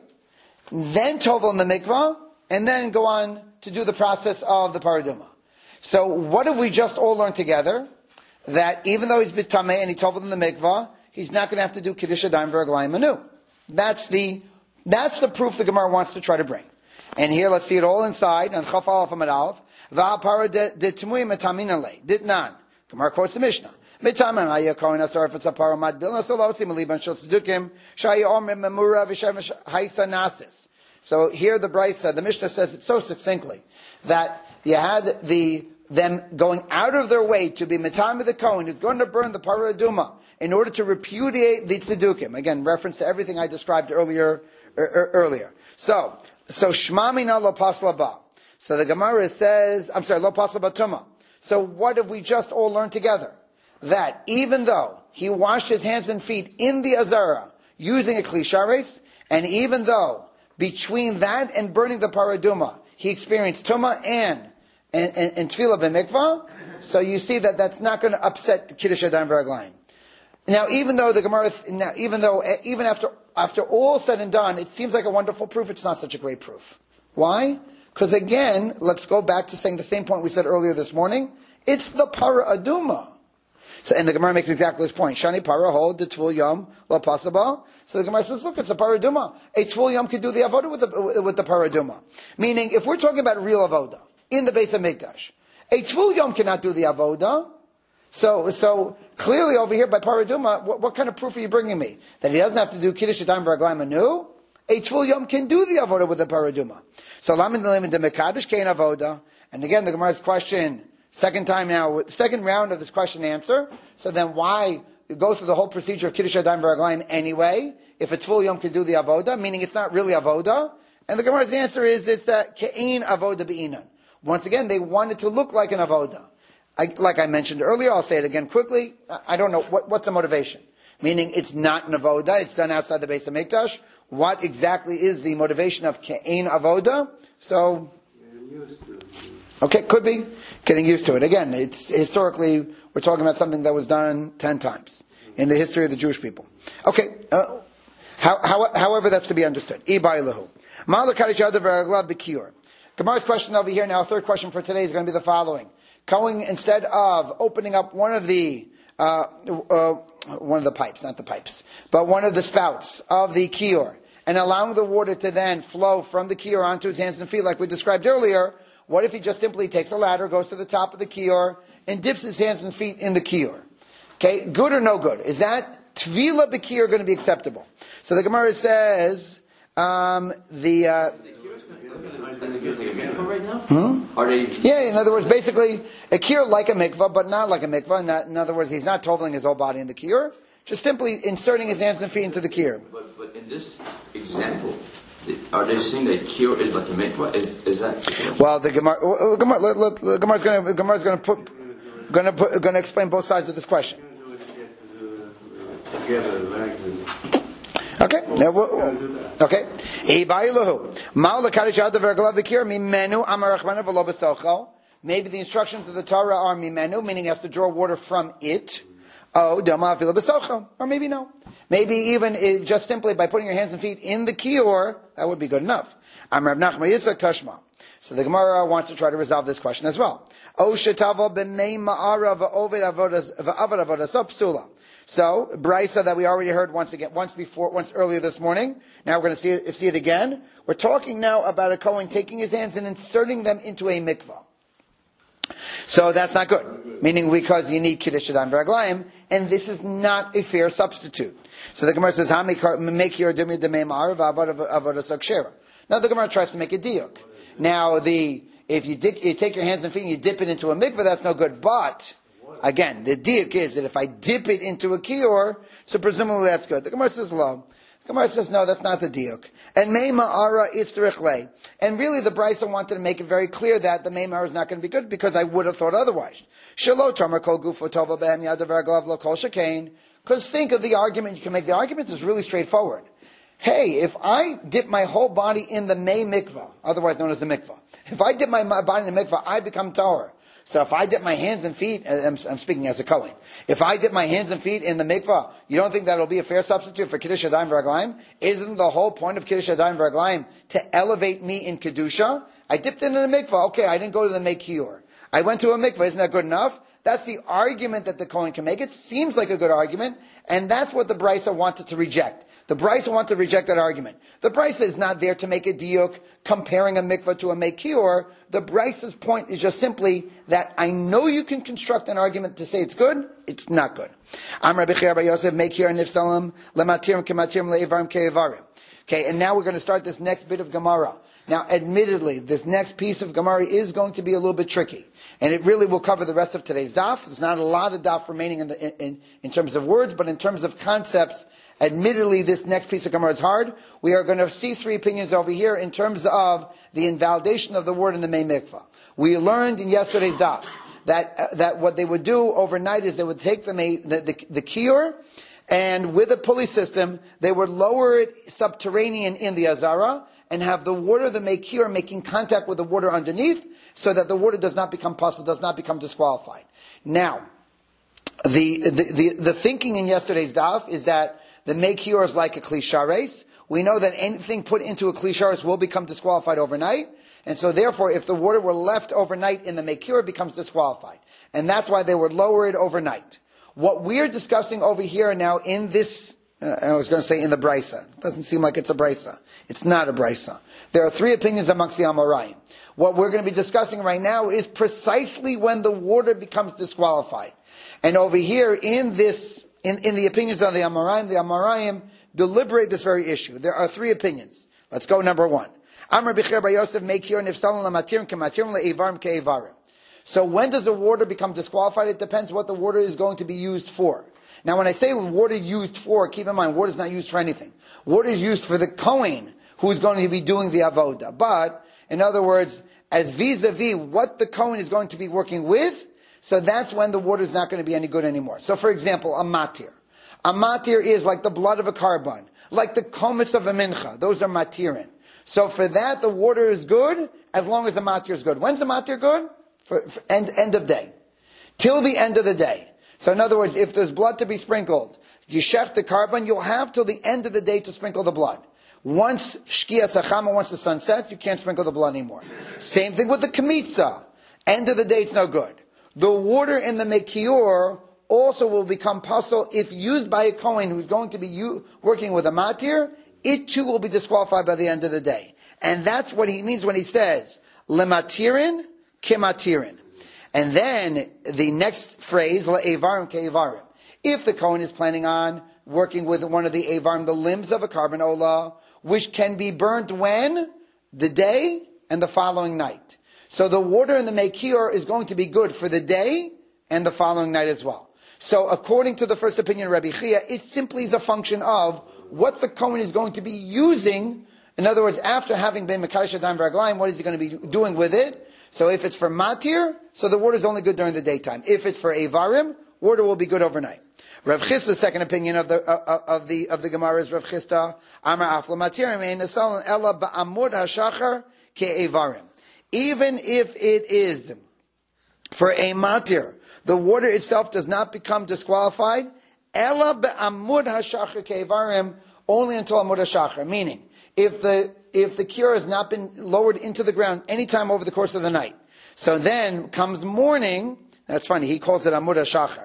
then Tovel in the Mikvah, and then go on to do the process of the Paraduma. So what have we just all learned together? That even though he's Metame and he Tovel in the Mikvah, he's not going to have to do Kiddush Adayim V'Raglayim Manu. That's the, that's the proof the Gemara wants to try to bring. And here, let's see it all inside, on Chaf Aleph Amud Aleph. V'apara de Tmui Metamin Ale. Ditnan. Gemara quotes the Mishnah. Metamim Haya Kohen Asar if it's a para Madbil Nasolotzi Maliban Shel Tzedukim Shaya Omer Memura V'Shem Haisa Nasis. So here the Brisa, the Mishnah says it so succinctly that you had the them going out of their way to be Metam of the Kohen who's going to burn the Paraduma in order to repudiate the Tzedukim. Again, reference to everything I described earlier. Er, earlier. So, so Shma Mina Lo Pasla Ba. So the Gemara says, I'm sorry, Lo Pasla Ba Tuma. So what have we just all learned together? That even though he washed his hands and feet in the Azara using a Kli Shares, and even though between that and burning the Paraduma, he experienced Tuma and and, and, and Tefillah B'Mikvah, so you see that that's not going to upset Kiddush Adayim V'Raglayim. Now, even though the Gemara, now, even though, even after, after all said and done, it seems like a wonderful proof, it's not such a great proof. Why? Because again, let's go back to saying the same point we said earlier this morning. It's the Para Aduma. So, and the Gemara makes exactly this point. Shani Para hold the Tvul Yom Lo Pasaba. So the Gemara says, look, it's a Para Aduma. A Tvul Yom can do the Avodah with the, with the Para Aduma. Meaning, if we're talking about real Avodah, in the base of Mikdash, a Tvul Yom cannot do the Avodah. So, so clearly over here by Paraduma, what, what kind of proof are you bringing me? That he doesn't have to do Kiddush Adayim V'Raglayim Manu? A Tvul Yom can do the Avodah with the Paraduma. So, Lamin Lim de Mekadosh Kein Avodah. And again, the Gemara's question, second time now, second round of this question and answer. So then why go through the whole procedure of Kiddush Adayim V'Raglayim anyway, if a Tvul Yom can do the Avodah, meaning it's not really Avodah? And the Gemara's answer is it's a Kein Avodah Be'inan. Once again, they wanted to look like an Avodah. I, like I mentioned earlier, I'll say it again quickly. I don't know, what, what's the motivation? Meaning it's not an avoda, it's done outside the base of Mikdash. What exactly is the motivation of Ke'en avoda? So, okay, could be. Getting used to it. Again, it's historically, we're talking about something that was done ten times in the history of the Jewish people. Okay, uh, how, how, however that's to be understood. Ibailahu. Gemara's question over here now, third question for today is going to be the following. Going, instead of opening up one of the uh, uh, one of the pipes, not the pipes, but one of the spouts of the kior, and allowing the water to then flow from the kior onto his hands and feet, like we described earlier, what if he just simply takes a ladder, goes to the top of the kior, and dips his hands and feet in the kior? Okay, good or no good? Is that tvila b'kior going to be acceptable? So the Gemara says um, the. Uh, right now? Hmm? Are they? Yeah, in other words, basically, a kior like a mikvah, but not like a mikvah. In, that, in other words, he's not toveling his whole body in the kior, just simply inserting his hands and feet into the kior. But, but in this example, are they saying that kior is like a mikvah? Is is that? Well, the Gemara, well, Gemara, look, look, the Gemara's going to Gemara's going to put going to put going to explain both sides of this question. Okay. Yeah, well, okay. Maybe the instructions of the Torah are mimenu, meaning he has to draw water from it. Oh, or maybe no. Maybe even it, just simply by putting your hands and feet in the kior, that would be good enough. So the Gemara wants to try to resolve this question as well. So So, Brisa that we already heard once again, once before, once earlier this morning. Now we're going to see it, see it again. We're talking now about a Kohen taking his hands and inserting them into a mikvah. So that's not good. Meaning because you need Kiddush Yadayim V'Raglayim, and this is not a fair substitute. So the Gemara says, now the Gemara tries to make a diuk. Now the, if you, dip, you take your hands and feet and you dip it into a mikvah, that's no good. But, again, the diuk is that if I dip it into a kior, so presumably that's good. The Gemara says, lo. The Gemara says, no, that's not the diuk. And mei ma'ara itzrichle. And really the Brisa wanted to make it very clear that the mei ma'ara is not going to be good because I would have thought otherwise. Shelo tamar kol gufo tova be'en yadav v'raglav lo kol shekain. Because think of the argument, you can make the argument is really straightforward. Hey, if I dip my whole body in the mei mikvah, otherwise known as the mikvah, if I dip my body in the mikvah, I become tahor. So if I dip my hands and feet, I'm, I'm speaking as a Kohen, if I dip my hands and feet in the mikvah, you don't think that'll be a fair substitute for Kiddush Yadayim V'Raglayim? Isn't the whole point of Kiddush Yadayim V'Raglayim to elevate me in Kedusha? I dipped in a mikvah, okay, I didn't go to the Mekior. I went to a mikvah, isn't that good enough? That's the argument that the Kohen can make. It seems like a good argument, and that's what the Brisa wanted to reject. The Brisa wanted to reject that argument. The Brisa is not there to make a diuk comparing a mikvah to a mekior. The Brisa's point is just simply that I know you can construct an argument to say it's good, it's not good. Okay, and now we're going to start this next bit of Gemara. Now, admittedly, this next piece of Gemara is going to be a little bit tricky. And it really will cover the rest of today's daf. There's not a lot of daf remaining in, the, in, in terms of words, but in terms of concepts, admittedly, this next piece of Gemara is hard. We are going to see three opinions over here in terms of the invalidation of the word in the Mei Mikvah. We learned in yesterday's daf that uh, that what they would do overnight is they would take the the, the, the kior, and with a pulley system, they would lower it subterranean in the azara and have the water, the Mei Kior, making contact with the water underneath, so that the water does not become puzzled, does not become disqualified. Now, the the the, the thinking in yesterday's daf is that the Mei Kior is like a klishares. We know that anything put into a klishares will become disqualified overnight. And so therefore, if the water were left overnight in the Mei Kior, it becomes disqualified. And that's why they would lower it overnight. What we're discussing over here now in this, uh, I was going to say in the Brisa. It doesn't seem like it's a Brisa. It's not a Brisa. There are three opinions amongst the Amoraim. What we're going to be discussing right now is precisely when the water becomes disqualified. And over here in this, in, in the opinions of the Amoraim, the Amoraim deliberate this very issue. There are three opinions. Let's go number one. So when does the water become disqualified? It depends what the water is going to be used for. Now when I say water used for, keep in mind, water is not used for anything. Water is used for the Kohen who is going to be doing the avoda. But, in other words, as vis-a-vis what the Kohen is going to be working with, so that's when the water is not going to be any good anymore. So for example, a matir. A matir is like the blood of a carbon, like the komets of a mincha. Those are matirin. So for that, the water is good as long as the matir is good. When's the matir good? For, for end, end of day. Till the end of the day. So in other words, if there's blood to be sprinkled, you shech the carbon, you'll have till the end of the day to sprinkle the blood. Once shkia sachama, once the sun sets, you can't sprinkle the blood anymore. Same thing with the kamitza. End of the day, it's no good. The water in the mekior also will become puzzle if used by a Kohen who's going to be u- working with a matir. It too will be disqualified by the end of the day. And that's what he means when he says, lematirin kimatirin. And then the next phrase, le'evarim ke'evarim. If the Kohen is planning on working with one of the evarim, the limbs of a carbon olah, which can be burnt when? The day and the following night. So the water in the mekior is going to be good for the day and the following night as well. So according to the first opinion of Rabbi Chia, it simply is a function of what the Kohen is going to be using. In other words, after having been Mekadosh Yadayim V'Raglayim, what is he going to be doing with it? So if it's for matir, so the water is only good during the daytime. If it's for evarim, water will be good overnight. Rav Chisda's second opinion of the uh, of the of the Gemara is Rav Chisda Amar Afla Matirim Ein Nesalen Ela Ba'amud Hashachar Ke'evarim. Even if it is for a matir, the water itself does not become disqualified. Ela Ba'amud Hashachar Ke'evarim, only until Amud Hashachar. Meaning, if the if the cure has not been lowered into the ground any time over the course of the night, so then comes morning. That's funny. He calls it Amud Hashachar.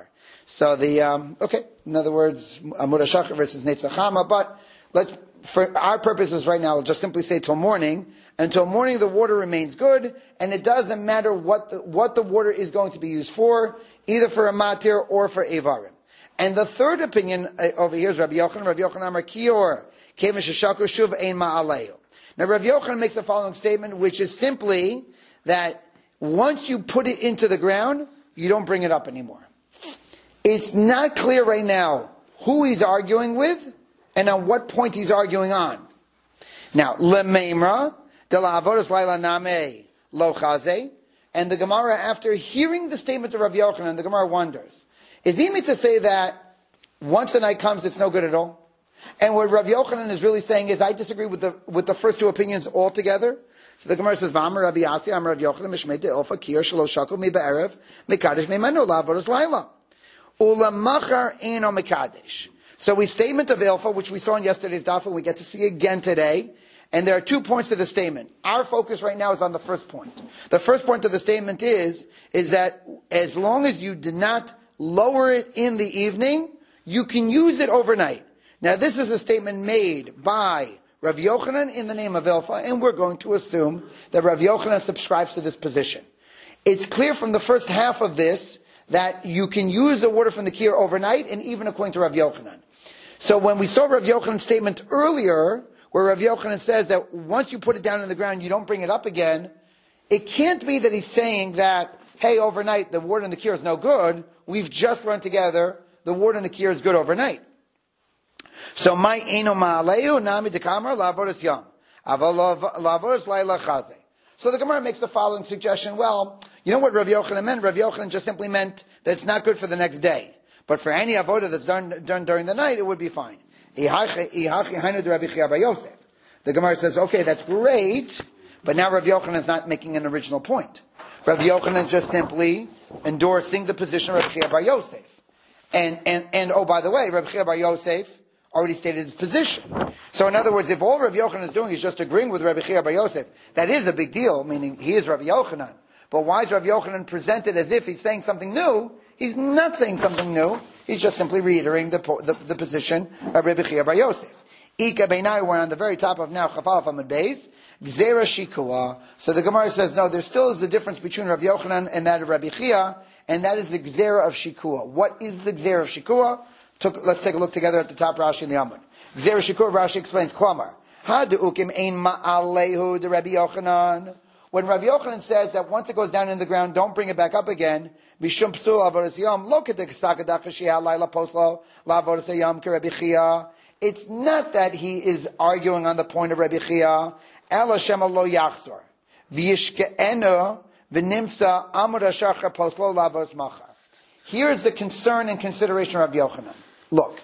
So the, um, okay, in other words, Amud HaShachar versus Netzach Hama, but let for our purposes right now, I'll just simply say till morning. Until morning, the water remains good, and it doesn't matter what the, what the water is going to be used for, either for a matir or for evarim. And the third opinion uh, over here is Rabbi Yochanan. Rabbi Yochanan Amar Kior, Kevin Sheshaku Shuv Ein Ma'alehu. Now Rabbi Yochanan makes the following statement, which is simply that once you put it into the ground, you don't bring it up anymore. It's not clear right now who he's arguing with, and on what point he's arguing on. Now, Lemeimra, de la avodas laila name lo chaze, and the Gemara, after hearing the statement of Rabbi Yochanan, the Gemara wonders, is he meant to say that once the night comes, it's no good at all? And what Rabbi Yochanan is really saying is, I disagree with the with the first two opinions altogether. So the Gemara says, V'amar Rabbi Yasi, Amar Rabbi Yochanan, Mishmei de'ofa kiyar shelo shaku mi be'erev, mekadesh meimanu la avodas laila. Ula machar eno mekadesh. So we statement of Ilfa, which we saw in yesterday's daf, and we get to see again today. And there are two points to the statement. Our focus right now is on the first point. The first point of the statement is, is that as long as you did not lower it in the evening, you can use it overnight. Now this is a statement made by Rav Yochanan in the name of Ilfa, and we're going to assume that Rav Yochanan subscribes to this position. It's clear from the first half of this that you can use the water from the kir overnight, and even according to Rav Yochanan. So when we saw Rav Yochanan's statement earlier, where Rav Yochanan says that once you put it down in the ground, you don't bring it up again, it can't be that he's saying that, hey, overnight, the water in the kir is no good. We've just run together, the water in the kir is good overnight. So, my eno ma'aleu nami dekamar la'avodas yom. Aval la'avodas laila chaze. So the Gemara makes the following suggestion. Well, you know what Rav Yochanan meant? Rav Yochanan just simply meant that it's not good for the next day. But for any avodah that's done, done during the night, it would be fine. The Gemara says, okay, that's great, but now Rav Yochanan is not making an original point. Rav Yochanan is just simply endorsing the position of Rabbi Chia bar Yosef. And, and, and, oh, by the way, Rabbi Chia bar Yosef already stated his position. So in other words, if all Rav Yochanan is doing is just agreeing with Rabbi Chia bar Yosef, that is a big deal, meaning he is Rabbi Yochanan. But why is Rav Yochanan presented as if he's saying something new? He's not saying something new. He's just simply reiterating the, the, the position of Rabbi Chia bar Yosef. Ika Beinai, we're on the very top of now, Chafal Famad Beis, Gzera Shikua. So the Gemara says, no, there still is a difference between Rabbi Yochanan and that of Rabbi Chia, and that is the Gzera of Shikua. What is the Gzera of Shikua? Took, let's take a look together at the top Rashi in the Amud. Gzera Shikua, Rashi explains, Klamar, Ha de'ukim ein ma'alehu de Rabbi Yochanan. When Rabbi Yochanan says that once it goes down in the ground, don't bring it back up again, Bishum psul avodas yom, look at the Kesakadach Shia Laila Poslo, La avodas yom ke Rabbi Chia. It's not that he is arguing on the point of Rabbi Chia. Ela shema lo yachzor. V'yishke'enu v'nimsa amud hashachar poslo lavos machar. Here is the concern and consideration of Rabbi Yochanan. Look,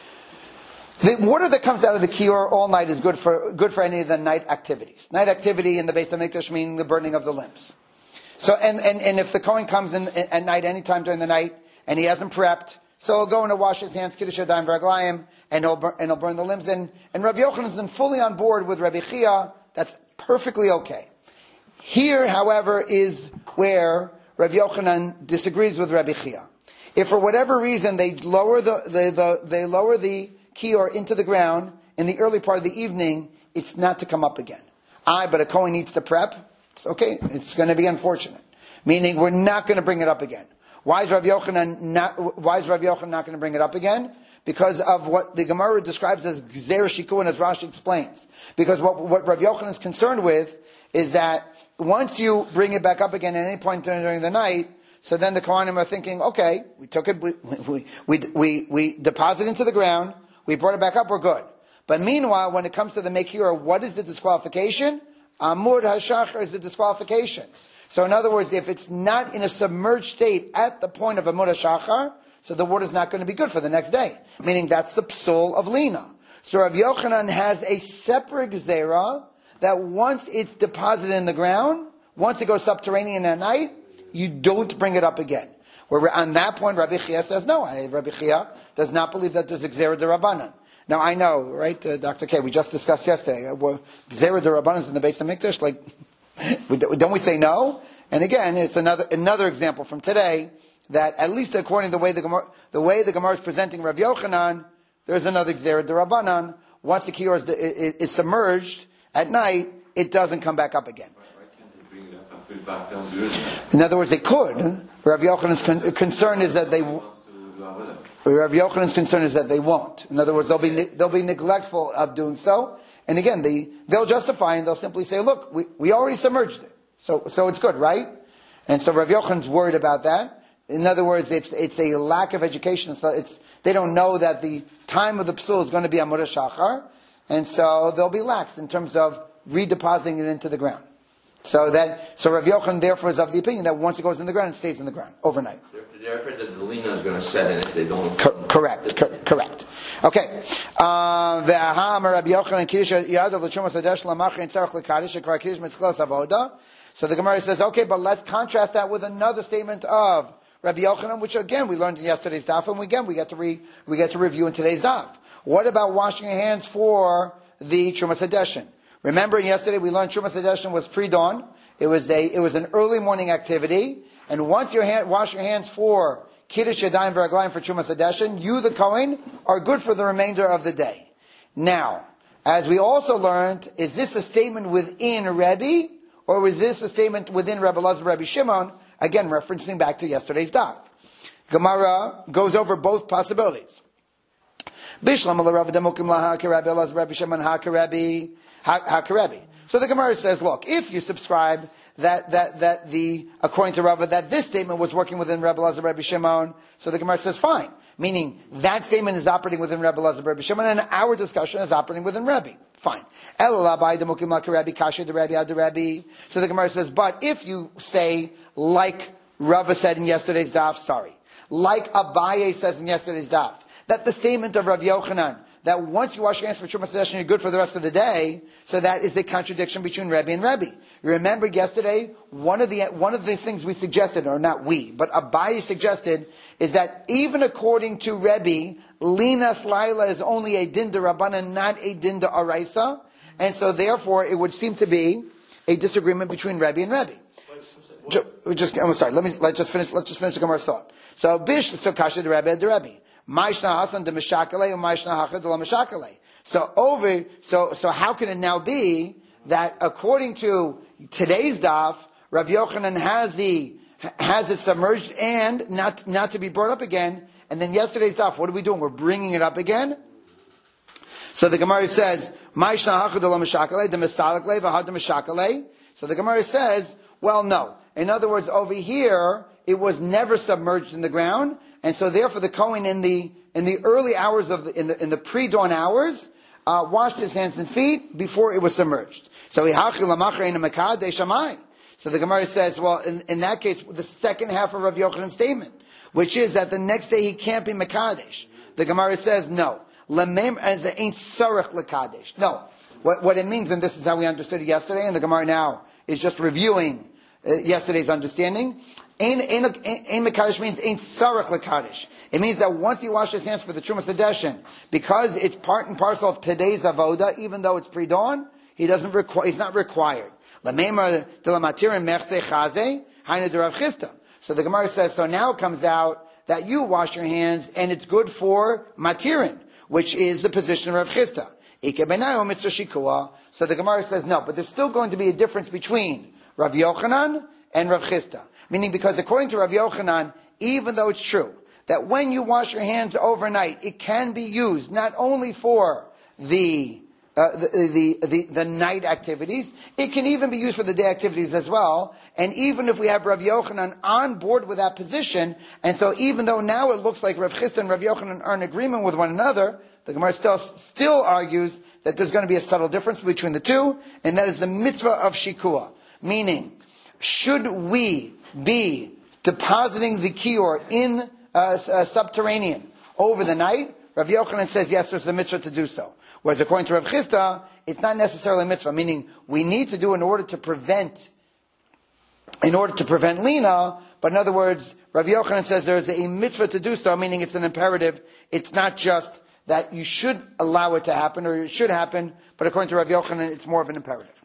the water that comes out of the kior all night is good for good for any of the night activities. Night activity in the Beis HaMikdash meaning the burning of the limbs. So, and, and, and if the Kohen comes in at night, anytime during the night, and he hasn't prepped, so he'll go in to wash his hands, Kiddush Yadayim V'Raglayim, and he'll burn, and he'll burn the limbs in. And Rabbi Yochanan is then fully on board with Rabbi Chia. That's perfectly okay. Here, however, is where Rabbi Yochanan disagrees with Rabbi Chia. If for whatever reason they lower the, the, the they lower the kior into the ground in the early part of the evening, it's not to come up again. I, but a Kohen needs to prep. It's okay. It's going to be unfortunate. Meaning, we're not going to bring it up again. Why is Rabbi Yochanan not, why is Rabbi Yochanan not going to bring it up again? Because of what the Gemara describes as Gzer Shikua, and as Rashi explains. Because what, what Rabbi Yochanan is concerned with is that once you bring it back up again at any point during the night, so then the Kohanim are thinking, okay, we took it, we, we, we, we, we deposited it into the ground, we brought it back up, we're good. But meanwhile, when it comes to the Mekira, what is the disqualification? Amud HaShachar is the disqualification. So in other words, if it's not in a submerged state at the point of Amud HaShachar, so the water is not going to be good for the next day. Meaning that's the psul of Lina. So Rav Yochanan has a separate gzera that once it's deposited in the ground, once it goes subterranean at night, you don't bring it up again. Where on that point, Rabbi Chia says, no, Rabbi Chia does not believe that there's a gzera d'Rabbanan. Now I know, right, uh, Doctor K, we just discussed yesterday, uh, gzera d'Rabbanan is in the Beis HaMikdash, like, don't we say no? And again, it's another another example from today that at least according to the way the Gemara, the way the Gemara is presenting Rav Yochanan, there's another Gzera D'Rabbanan. Once the Kior is, is, is submerged at night, it doesn't come back up again. Why can't they bring it up and put it back down during the night? In other words, they could. Rav Yochanan's con- concern is that they. Rav Yochanan's concern is that they won't. In other words, they'll be they'll be neglectful of doing so. And again, they they'll justify and they'll simply say, "Look, we, we already submerged it, so so it's good, right?" And so Rav Yochanan's worried about that. In other words, it's it's a lack of education. So it's they don't know that the time of the psul is going to be Amud Shachar, and so they'll be lax in terms of redepositing it into the ground. So that so Rav Yochanan therefore is of the opinion that once it goes in the ground, it stays in the ground overnight. They're afraid that the lina is going to set in if they don't. Co- correct, co- correct. Okay. Uh, so the Gemara says, okay, but let's contrast that with another statement of Rabbi Yochanan, which again we learned in yesterday's daf, and again we get to re, we get to review in today's daf. What about washing your hands for the Trumas Hadeshin? Remember, yesterday we learned Trumas Hadeshin was pre-dawn. It was a it was an early morning activity. And once you hand, wash your hands for Kiddush Yadayim V'Raglayim for Trumas Hadeshin, you, the Kohen, are good for the remainder of the day. Now, as we also learned, is this a statement within Rebbe, or was this a statement within Rebbe Elazar, Rebbe Shimon? Again, referencing back to yesterday's daf. Gemara goes over both possibilities. Bishlam ala Rav Demukim laha Rebbe Elazar, Rebbe Shimon ha Rebbe ha Rebbe. So the Gemara says, look, if you subscribe that that that the according to Rava that this statement was working within Rebbe Elazar, Rebbe Shimon, so the Gemara says fine, meaning that statement is operating within Rebbe Elazar, Rebbe Shimon, and our discussion is operating within Rebbe. Fine. So the Gemara says, but if you say like Rava said in yesterday's daf, sorry, like Abaye says in yesterday's daf, that the statement of Rav Yochanan that once you wash your hands for Trumas Hadeshin, you're good for the rest of the day. So that is a contradiction between Rebbe and Rebbe. You remember yesterday, one of the one of the things we suggested, or not we, but Abaye suggested, is that even according to Rebbe, Linas Laila is only a din d'Rabbanan, not a din d'Oraisa, and so therefore it would seem to be a disagreement between Rebbe and Rebbe. Just, just I'm sorry. Let me let's just finish. Let's just finish the Gemara's thought. So Bish, so Kasha the Rebbe, the Rebbe. So over, so so how can it now be that according to today's daf, Rav Yochanan has the has it submerged and not not to be brought up again, and then yesterday's daf, what are we doing? We're bringing it up again. So the Gemara says, so the Gemara says, well, no. In other words, over here it was never submerged in the ground, and so therefore the Kohen in the in the early hours of the in the in the pre-dawn hours uh, washed his hands and feet before it was submerged. So he So the Gemara says, well, in, in that case, the second half of Rav Yochanan's statement, which is that the next day he can't be mekadesh. The Gemara says no. Lemem as the ain't sarach lekadesh. No, what what it means, and this is how we understood it yesterday, and the Gemara now is just reviewing uh, yesterday's understanding. Ein mekadesh means ain't sarach lekadesh. It means that once he washes his hands for the Trumas Hadeshin, because it's part and parcel of today's avoda, even though it's pre-dawn, he doesn't require. He's not required. So the Gemara says, so now it comes out that you wash your hands and it's good for matirin, which is the position of Rav Chisda. So the Gemara says, no, but there's still going to be a difference between Rav Yochanan and Rav Chisda. Meaning, because according to Rav Yochanan, even though it's true that when you wash your hands overnight, it can be used not only for the Uh, the, the, the, the night activities. It can even be used for the day activities as well. And even if we have Rav Yochanan on board with that position, and so even though now it looks like Rav Chisda and Rav Yochanan are in agreement with one another, the Gemara still, still argues that there's going to be a subtle difference between the two, and that is the mitzvah of shikua. Meaning, should we be depositing the kior in uh, uh, subterranean over the night? Rav Yochanan says yes, there's a mitzvah to do so. Whereas according to Rav Chisda, it's not necessarily a mitzvah, meaning we need to do in order to prevent, in order to prevent lina, but in other words, Rav Yochanan says there's a mitzvah to do so, meaning it's an imperative. It's not just that you should allow it to happen or it should happen, but according to Rav Yochanan, it's more of an imperative.